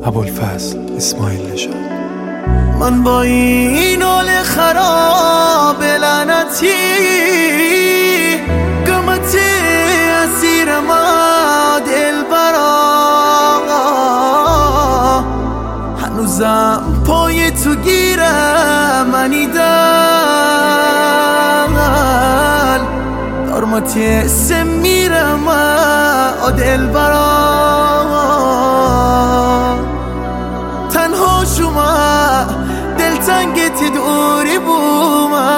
ابوالفضل اسماعیل نژاد. من با این حال خراب لعنتی قمت اسیر ما دلبرا، هنوزم پای تو گیرم منی دل دارماتی سمیرم دلبرا، تنها شما دلتنگت دوری بوما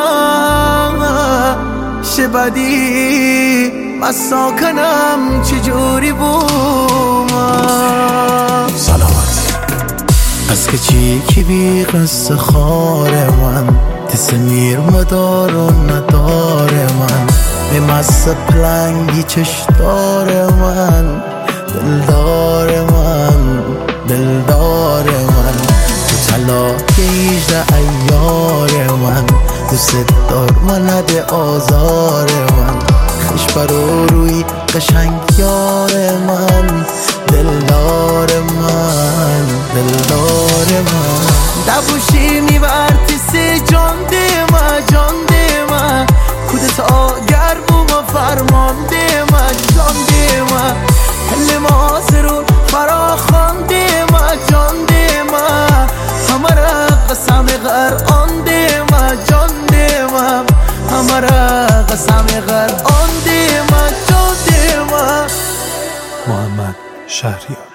شبدی مساکنم چجوری بوما. سلامت از که چی کی بی قصه خار من تسمیر مدار و ندار من به مصه پلنگی چشدار من دلدار من دلدار من تو طلاق 18 ایار من دوست دار منده آزار من خش برو روی قشنگ یار من دلدار من دلدار من دبوشی میبرتی سی جان دیما جان دیما کودت آگر بوما فرمان دیما جان دیما هل ما زرون فرا خان دیما جان دیما همارا قسم غر آن دیما جان دیما همارا قسم غر آن دیما جان دیما. محمد شهریار.